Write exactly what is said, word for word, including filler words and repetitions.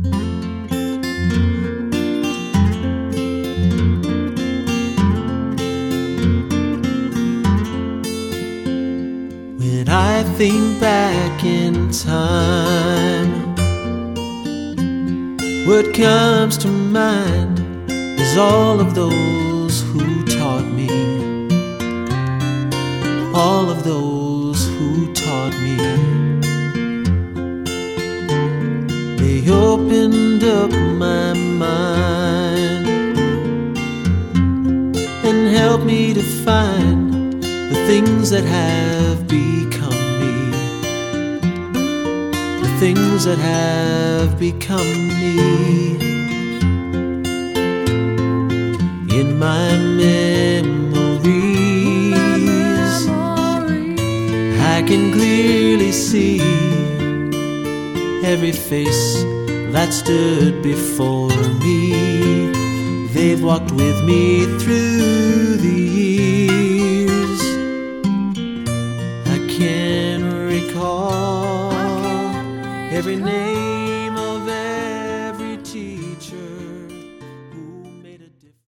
When I think back in time, what comes to mind is all of those who taught me, all of those who taught me. They opened up my mind and helped me to find the things that have become me, the things that have become me. In my memories, I can clearly see every face that stood before me. They've walked with me through the years. I can recall every name of every teacher,